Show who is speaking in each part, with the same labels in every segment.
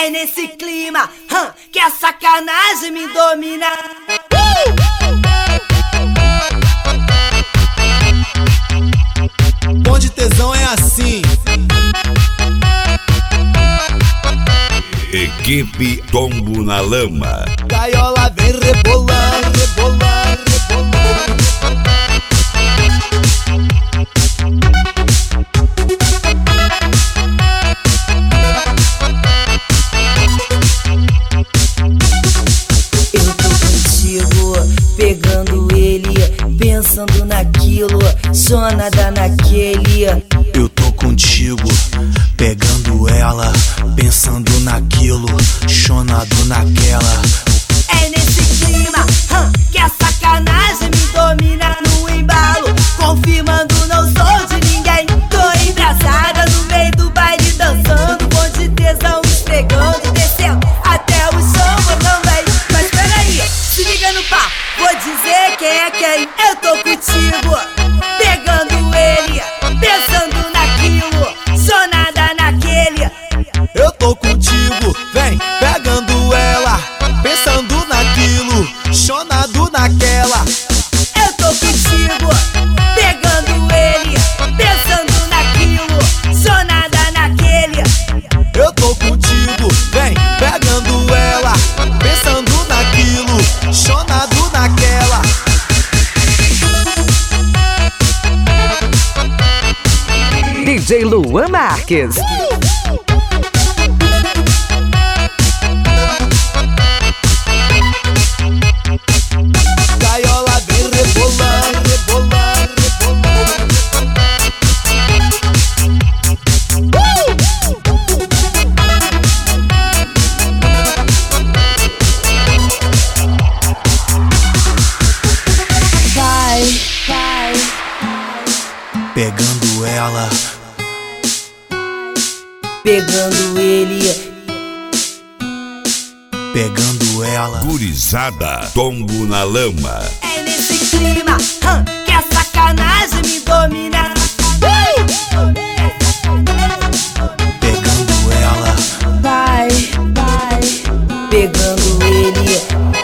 Speaker 1: É nesse clima que a sacanagem me domina.
Speaker 2: Bonde tesão é assim.
Speaker 3: Equipe Tombo na Lama.
Speaker 2: Gaiola vem rebolando, rebolando, rebolando.
Speaker 1: Eu tô contigo, pegando ele, pensando naquilo, só nada naquele.
Speaker 2: Eu tô contigo, pegando ela, pensando naquilo, chonado naquela.
Speaker 1: É nesse clima que a sacanagem me domina no embalo, confirmando não sou de ninguém. Tô embrasada no meio do baile dançando, bonde tesão esfregando e descendo até o chão também. Mas peraí, se liga no pá, vou dizer quem é quem. Eu tô contigo, pegando ele, pensando naquilo, só nada naquele.
Speaker 2: Eu tô contigo, vem pegando ela, pensando naquilo, chonado naquela.
Speaker 1: Eu tô contigo, pegando ele, pensando naquilo, só nada naquele.
Speaker 2: Eu tô contigo, vem pegando ela, pensando naquilo, chonado naquela.
Speaker 4: DJ Luan Marques.
Speaker 2: Gaiola vem rebolando, rebolando, rebolando.
Speaker 1: Vai, vai.
Speaker 2: Pegando ela,
Speaker 1: Pegando ele,
Speaker 2: pegando ela.
Speaker 3: Gurizada Tombo na Lama.
Speaker 1: é nesse clima que a sacanagem me domina.
Speaker 2: Pegando ela,
Speaker 1: Vai, vai. Pegando ele,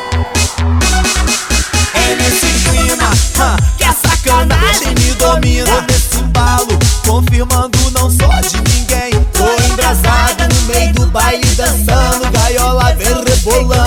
Speaker 2: é nesse clima que a sacanagem me domina. Nesse embalo, confirmando não sou de ninguém. Tô embrasada no meio do baile dançando, gaiola vem rebolando.